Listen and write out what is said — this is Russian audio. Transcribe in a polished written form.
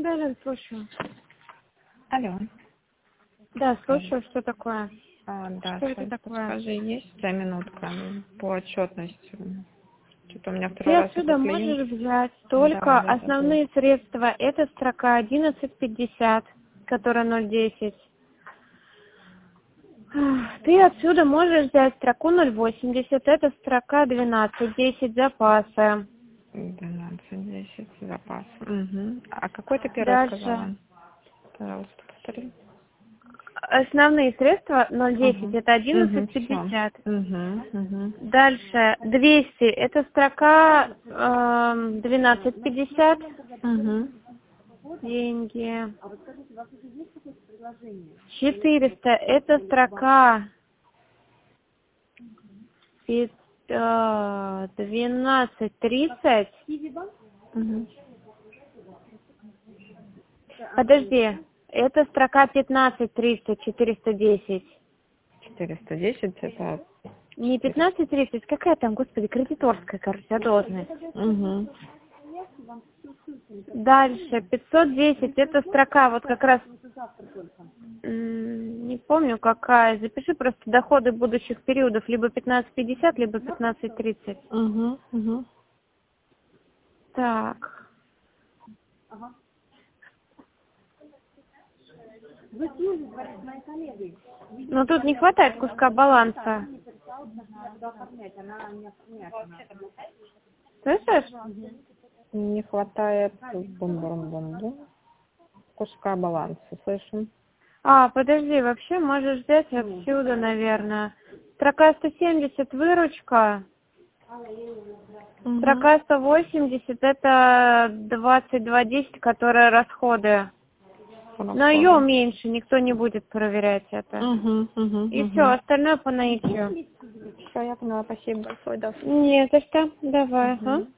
Да, Лен, слушаю. Алло. Да, слушаю, что такое? Да, Что это Сань, такое? подскажи, есть у тебя минутка по отчетности? Что-то у меня Ты второй раз отсюда этот клиент. можешь взять Да, только да, да, да. основные средства. Это строка 1150, которая 0,10. Ты отсюда можешь взять строку 0,80. Это строка 12,10 запасы. 12-10 запас. Угу. А какой ты первый Дальше. сказала? Пожалуйста, повтори. Основные средства 0,10 Ага. это Угу, все. 11,50. Угу, угу. Дальше 200 это строка 12,50. Угу. Деньги. 400 это строка 12,30. Угу. Подожди, это строка 15,300, 410. 410 это Не 400. 15,30, какая там, господи, кредиторская, кажется, задолженность. Угу. Дальше 510 это строка вот как раз не помню какая. Запиши просто доходы будущих периодов либо 15,50, либо 15,30. Угу. Угу. Так. Но тут не хватает куска баланса. Слышишь? Не хватает бум-бум-бум-бум. Куска баланса, слышим? Подожди, вообще можешь взять отсюда, наверное. Строка 170 выручка. Строка 180 это 22,10, которая расходы. Но ее меньше, никто не будет проверять это. И все, остальное по наитию. Все, я поняла, спасибо большое, да. Не за что, давай, ага.